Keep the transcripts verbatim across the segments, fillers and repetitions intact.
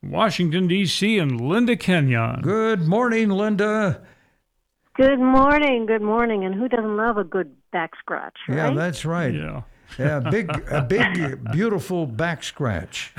Washington, D C, and Linda Kenyon. Good morning, Linda. Good morning, good morning. And who doesn't love a good back scratch, right? Yeah, that's right. Yeah. Yeah, big, a big, beautiful back scratch.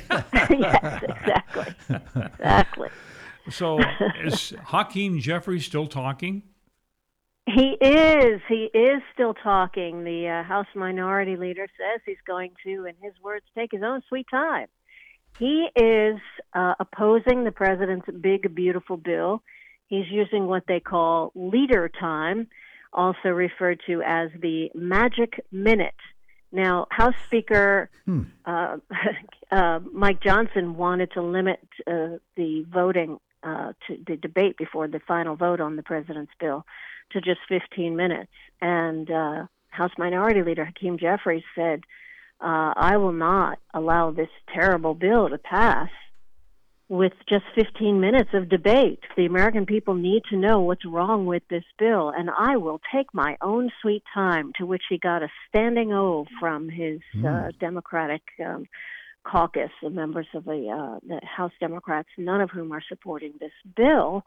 Yes, exactly. Exactly. So is Hakeem Jeffries still talking? He is. He is still talking. The uh, House Minority Leader says he's going to, in his words, take his own sweet time. He is uh, opposing the president's big, beautiful bill. He's using what they call leader time, also referred to as the magic minute. Now, House Speaker hmm. uh, uh, Mike Johnson wanted to limit uh, the voting, uh, to the debate before the final vote on the president's bill to just fifteen minutes. And uh, House Minority Leader Hakeem Jeffries said, uh, I will not allow this terrible bill to pass with just fifteen minutes of debate. The American people need to know what's wrong with this bill, and I will take my own sweet time, to which he got a standing O from his mm. uh, Democratic um, caucus, the members of the, uh, the House Democrats, none of whom are supporting this bill.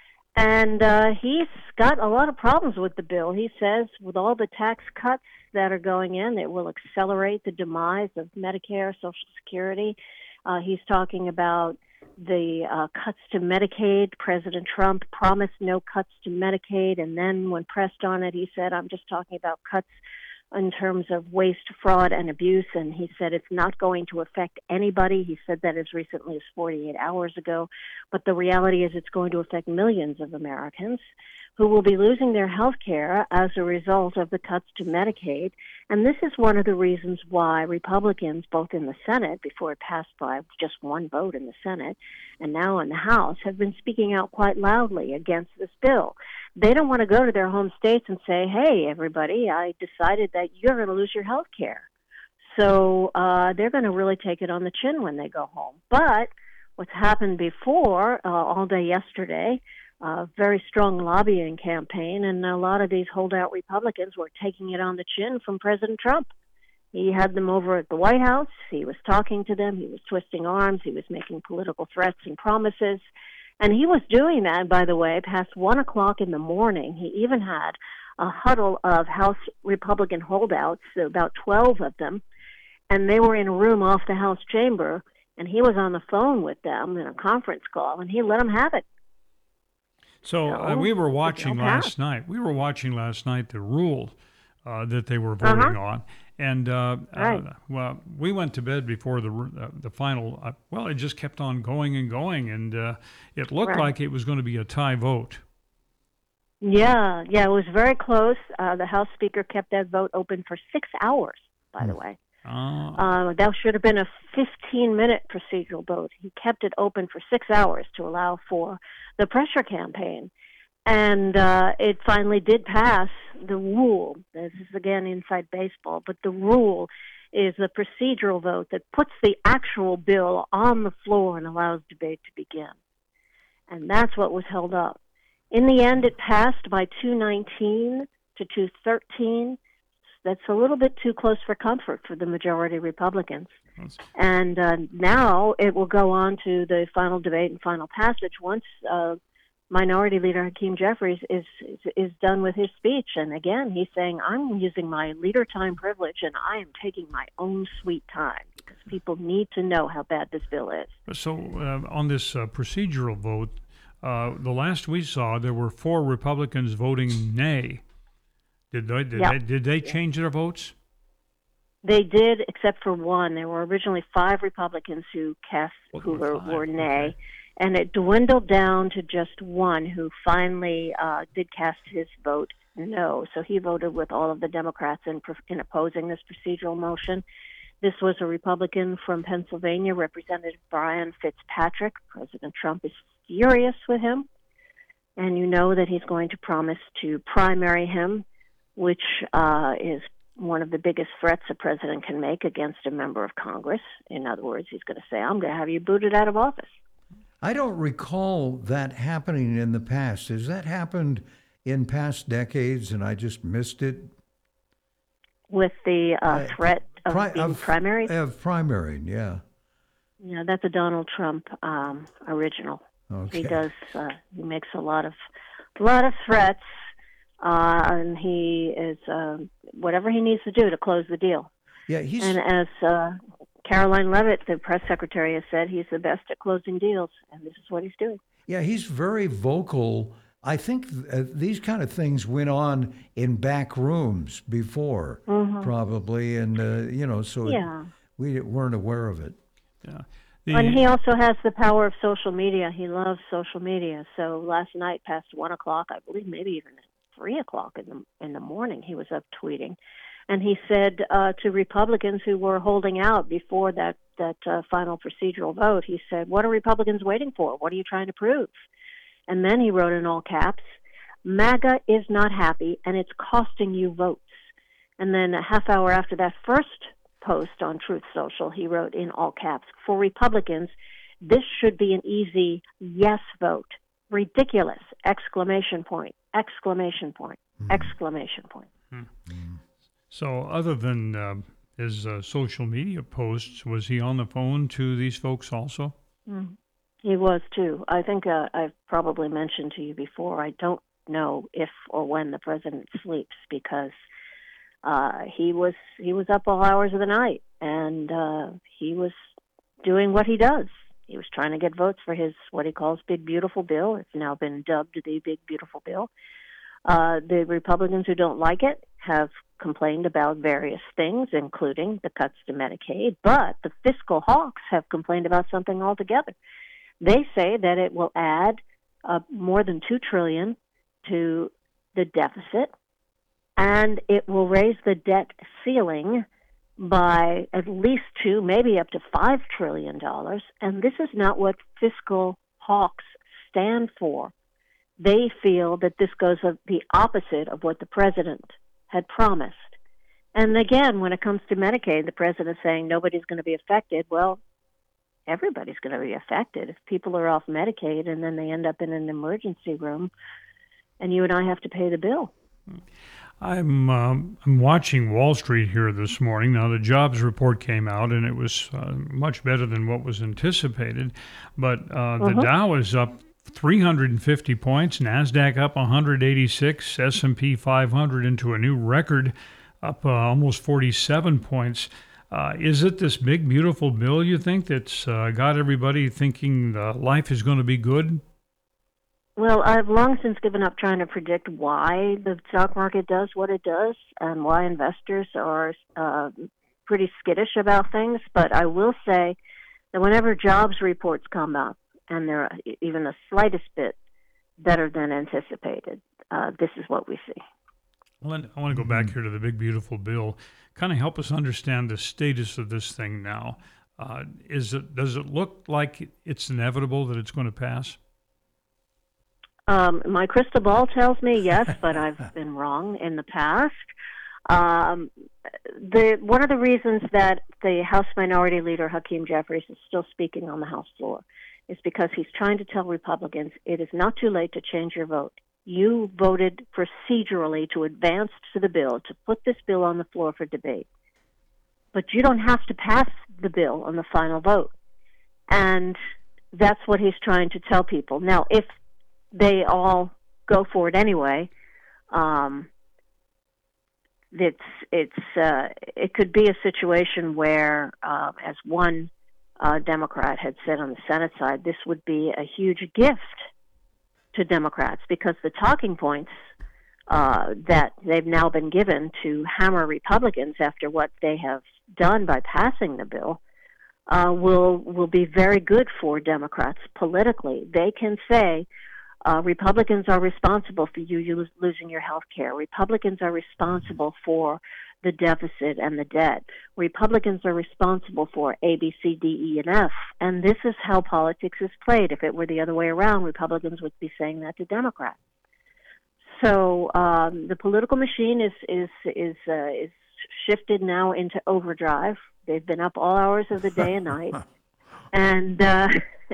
And uh, he's got a lot of problems with the bill. He says with all the tax cuts that are going in, it will accelerate the demise of Medicare, Social Security. Uh, he's talking about the uh, cuts to Medicaid. President Trump promised no cuts to Medicaid, and then when pressed on it, he said, I'm just talking about cuts in terms of waste, fraud, and abuse, and he said it's not going to affect anybody. He said that as recently as forty-eight hours ago, but the reality is it's going to affect millions of Americans who will be losing their health care as a result of the cuts to Medicaid. And this is one of the reasons why Republicans, both in the Senate, before it passed by just one vote in the Senate, and now in the House, have been speaking out quite loudly against this bill. They don't want to go to their home states and say, hey, everybody, I decided that you're going to lose your health care. So uh, they're going to really take it on the chin when they go home. But what's happened before, uh, all day yesterday, a very strong lobbying campaign, and a lot of these holdout Republicans were taking it on the chin from President Trump. He had them over at the White House. He was talking to them. He was twisting arms. He was making political threats and promises. And he was doing that, by the way, past one o'clock in the morning. He even had a huddle of House Republican holdouts, about twelve of them, and they were in a room off the House chamber, and he was on the phone with them in a conference call, and he let them have it. So uh, we were watching last night. We were watching last night the rule uh, that they were voting uh-huh. on, and uh, right. uh, well, we went to bed before the uh, the final. Uh, well, it just kept on going and going, and uh, it looked right. like it was going to be a tie vote. Yeah, yeah, it was very close. Uh, the House Speaker kept that vote open for six hours. By the way, oh. uh, that should have been a fifteen-minute procedural vote. He kept it open for six hours to allow for the pressure campaign. And uh, it finally did pass. The rule, this is again inside baseball, but the rule is the procedural vote that puts the actual bill on the floor and allows debate to begin. And that's what was held up. In the end, it passed by two nineteen to two thirteen. That's a little bit too close for comfort for the majority Republicans. That's... And uh, now it will go on to the final debate and final passage once uh, Minority Leader Hakeem Jeffries is, is is done with his speech. And again, he's saying, I'm using my leader time privilege and I am taking my own sweet time because people need to know how bad this bill is. So uh, on this uh, procedural vote, uh, the last we saw, there were four Republicans voting nay. Did they did, yep. they, did they change their votes? They did, except for one. There were originally five Republicans who cast well, who were, were nay, okay. and it dwindled down to just one who finally uh, did cast his vote no. So he voted with all of the Democrats in, in opposing this procedural motion. This was a Republican from Pennsylvania, Representative Brian Fitzpatrick. President Trump is furious with him, and you know that he's going to promise to primary him, which uh, is one of the biggest threats a president can make against a member of Congress. In other words, he's going to say, I'm going to have you booted out of office. I don't recall that happening in the past. Has that happened in past decades and I just missed it? With the uh, threat of Pri- being of, primary? Of primary, yeah. Yeah, that's a Donald Trump um, original. Okay. He does. Uh, he makes a lot of, a lot of threats, uh, and he is uh, whatever he needs to do to close the deal. Yeah, he's And as uh, Caroline Levitt, the press secretary, has said, he's the best at closing deals, and this is what he's doing. yeah, he's very vocal. I think uh, these kind of things went on in back rooms before, Mm-hmm. probably, and uh, you know, so it- Yeah. we weren't aware of it. Yeah. The, And he also has the power of social media. He loves social media. So last night, past one o'clock, I believe, maybe even at three o'clock in the in the morning, he was up tweeting, and he said uh, to Republicans who were holding out before that that uh, final procedural vote, he said, "What are Republicans waiting for? What are you trying to prove?" And then he wrote in all caps, "MAGA is not happy, and it's costing you votes." And then a half hour after that first post on Truth Social, he wrote in all caps, "For Republicans, this should be an easy yes vote. Ridiculous! Exclamation point! Exclamation point! Mm-hmm. Exclamation point!" so other than uh, his uh, social media posts, was he on the phone to these folks also? Mm. He was too. I think uh, I've probably mentioned to you before. I don't know if or when the president sleeps because uh, he was he was up all hours of the night, and uh, he was doing what he does. He was trying to get votes for his what he calls Big Beautiful Bill. It's now been dubbed the Big Beautiful Bill. Uh, the Republicans who don't like it have complained about various things, including the cuts to Medicaid, but the fiscal hawks have complained about something altogether. They say that it will add uh, more than two trillion dollars to the deficit, and it will raise the debt ceiling by at least two, maybe up to five trillion dollars. And this is not what fiscal hawks stand for. They feel that this goes the opposite of what the president had promised. And again, when it comes to Medicaid, the president's saying nobody's going to be affected. Well, everybody's going to be affected. If people are off Medicaid and then they end up in an emergency room, and you and I have to pay the bill. I'm um, I'm watching Wall Street here this morning. Now the jobs report came out, and it was uh, much better than what was anticipated. But uh, the Mhm. Dow is up three hundred fifty points, Nasdaq up one hundred eighty-six, S and P five hundred into a new record, up uh, almost forty-seven points. Uh, is it this big beautiful bill you think that's uh, got everybody thinking uh, life is going to be good? Well, I've long since given up trying to predict why the stock market does what it does and why investors are uh, pretty skittish about things. But I will say that whenever jobs reports come up and they're even the slightest bit better than anticipated, uh, this is what we see. Well, I want to go back here to the big beautiful bill. Kind of help us understand the status of this thing now. Uh, is it does it look like it's inevitable that it's going to pass? Um, my crystal ball tells me yes, but I've been wrong in the past. Um, the one of the reasons that the House Minority Leader Hakeem Jeffries is still speaking on the House floor is because he's trying to tell Republicans it is not too late to change your vote. You voted procedurally to advance to the bill, to put this bill on the floor for debate. But you don't have to pass the bill on the final vote. And that's what he's trying to tell people. Now, if they all go for it anyway, um, it's it's uh, it could be a situation where, uh, as one uh, Democrat had said on the Senate side, this would be a huge gift to Democrats because the talking points uh, that they've now been given to hammer Republicans after what they have done by passing the bill uh, will will be very good for Democrats politically. They can say, Uh, Republicans are responsible for you, you losing your health care. Republicans are responsible for the deficit and the debt. Republicans are responsible for A, B, C, D, E, and F. And this is how politics is played. If it were the other way around, Republicans would be saying that to Democrats. So um, the political machine is is is uh, is shifted now into overdrive. They've been up all hours of the day and night, and. Uh,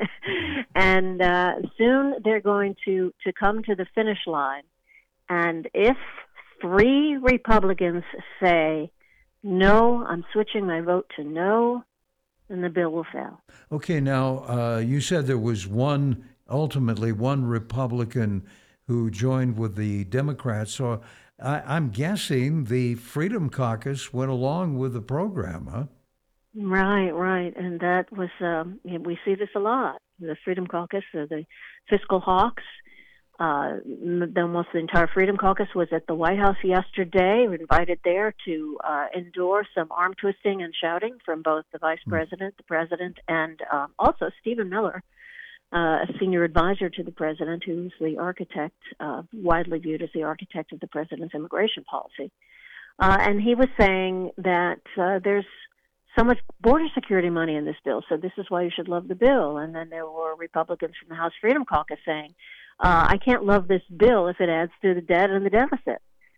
and uh, soon they're going to, to come to the finish line. And if three Republicans say, no, I'm switching my vote to no, then the bill will fail. Okay, now uh, you said there was one, ultimately one Republican who joined with the Democrats. So I, I'm guessing the Freedom Caucus went along with the program, huh? Right, right. And that was, um, yeah, we see this a lot. The Freedom Caucus, uh, the fiscal hawks, uh, m- almost the entire Freedom Caucus was at the White House yesterday, were invited there to uh, endure some arm twisting and shouting from both the Vice President, the President, and um, also Stephen Miller, uh, a senior advisor to the President, who's the architect, uh, widely viewed as the architect of the President's immigration policy. Uh, and he was saying that uh, there's so much border security money in this bill, so this is why you should love the bill. And then there were Republicans from the House Freedom Caucus saying, uh, I can't love this bill if it adds to the debt and the deficit.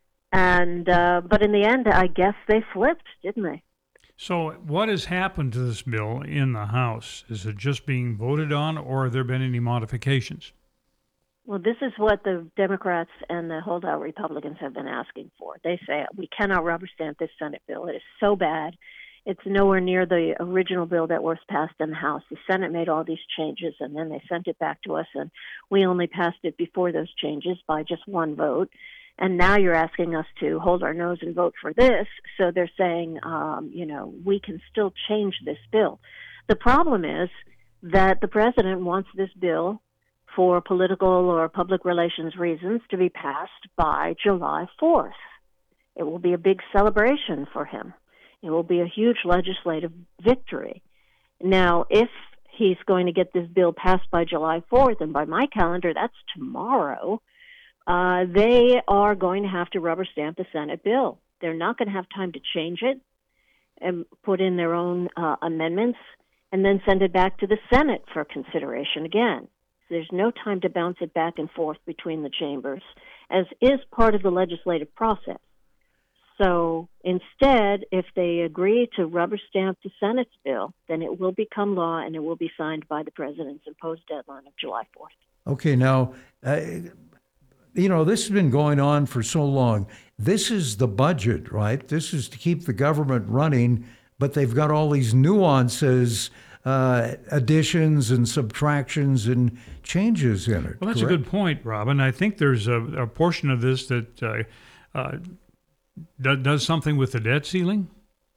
And uh, but in the end, I guess they flipped, didn't they? So what has happened to this bill in the House? Is it just being voted on, or have there been any modifications? Well, this is what the Democrats and the holdout Republicans have been asking for. They say, we cannot rubber stamp this Senate bill. It is so bad. It's nowhere near the original bill that was passed in the House. The Senate made all these changes, and then they sent it back to us, and we only passed it before those changes by just one vote. And now you're asking us to hold our nose and vote for this. So they're saying, um, you know, we can still change this bill. The problem is that the president wants this bill for political or public relations reasons to be passed by July fourth. It will be a big celebration for him. It will be a huge legislative victory. Now, if he's going to get this bill passed by July fourth, and by my calendar, that's tomorrow, uh, they are going to have to rubber stamp the Senate bill. They're not going to have time to change it and put in their own uh, amendments and then send it back to the Senate for consideration again. There's no time to bounce it back and forth between the chambers, as is part of the legislative process. So instead, if they agree to rubber stamp the Senate's bill, then it will become law and it will be signed by the president's imposed deadline of July fourth. Okay, now, uh, you know, this has been going on for so long. This is the budget, right? This is to keep the government running, but they've got all these nuances, uh, additions and subtractions and changes in it. Well, that's correct? a good point, Robin. I think there's a, a portion of this that uh, uh, do, does something with the debt ceiling.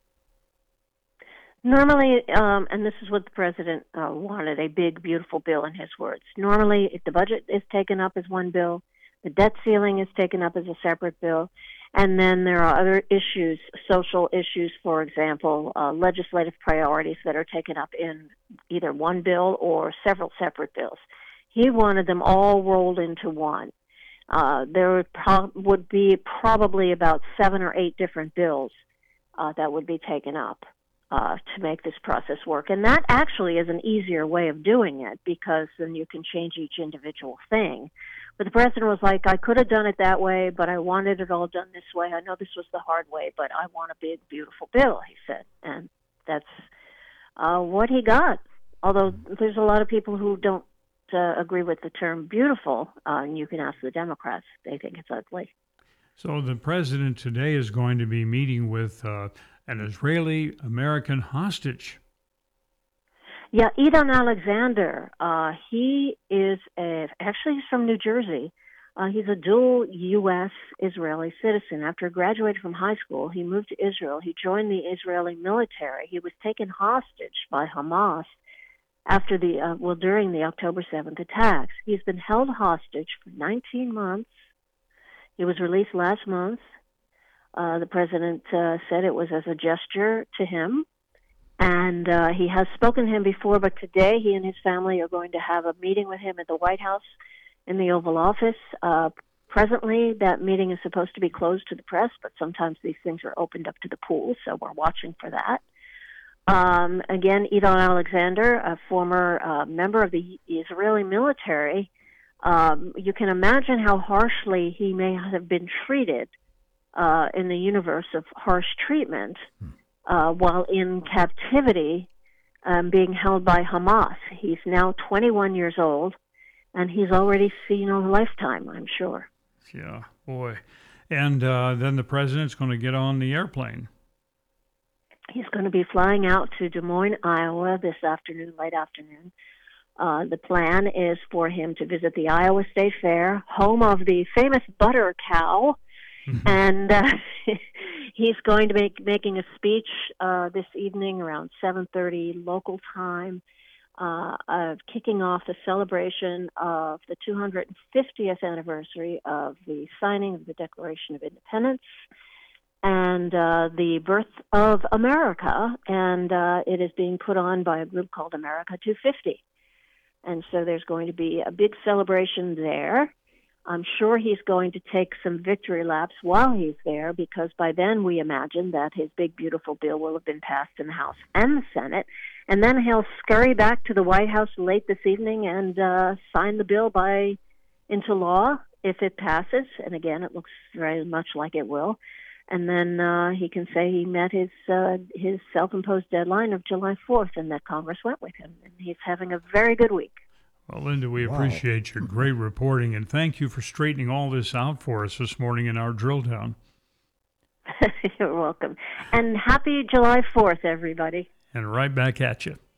Normally, um, and this is what the president uh, wanted, a big, beautiful bill in his words. Normally, if the budget is taken up as one bill, the debt ceiling is taken up as a separate bill, and then there are other issues, social issues, for example, uh, legislative priorities that are taken up in either one bill or several separate bills. He wanted them all rolled into one. Uh, there would, pro- would be probably about seven or eight different bills uh, that would be taken up uh, to make this process work. And that actually is an easier way of doing it, because then you can change each individual thing. But the president was like, I could have done it that way, but I wanted it all done this way. I know this was the hard way, but I want a big, beautiful bill, he said. And that's uh, what he got. Although there's a lot of people who don't uh, agree with the term beautiful, uh, and you can ask the Democrats. They think it's ugly. So the president today is going to be meeting with uh, an Israeli-American hostage. Yeah, Edon Alexander, uh, he is a, actually he's from New Jersey. Uh, he's a dual U S Israeli citizen. After graduating from high school, he moved to Israel. He joined the Israeli military. He was taken hostage by Hamas after the, uh, well, during the October seventh attacks. He's been held hostage for nineteen months. He was released last month. Uh, the president uh, said it was as a gesture to him. And uh, he has spoken to him before, but today he and his family are going to have a meeting with him at the White House in the Oval Office. Uh, presently, that meeting is supposed to be closed to the press, but sometimes these things are opened up to the pool, so we're watching for that. Um, again, Edon Alexander, a former uh, member of the Israeli military, um, you can imagine how harshly he may have been treated uh, in the universe of harsh treatment. Hmm. Uh, while in captivity, um, being held by Hamas. He's now twenty-one years old, and he's already seen a lifetime, I'm sure. Yeah, boy. And uh, then the president's going to get on the airplane. He's going to be flying out to Des Moines, Iowa this afternoon, late afternoon. Uh, the plan is for him to visit the Iowa State Fair, home of the famous butter cow, and uh, he's going to be making a speech uh, this evening around seven thirty local time, uh, of kicking off the celebration of the two hundred fiftieth anniversary of the signing of the Declaration of Independence and uh, the birth of America, and uh, it is being put on by a group called America two fifty. And so there's going to be a big celebration there. I'm sure he's going to take some victory laps while he's there, because by then we imagine that his big, beautiful bill will have been passed in the House and the Senate. And then he'll scurry back to the White House late this evening and uh, sign the bill by into law if it passes. And again, it looks very much like it will. And then uh, he can say he met his uh, his self-imposed deadline of July fourth, and that Congress went with him. And he's having a very good week. Well, Linda, we Wow. appreciate your great reporting, and thank you for straightening all this out for us this morning in our drill down. You're welcome. And happy July fourth, everybody. And right back at you.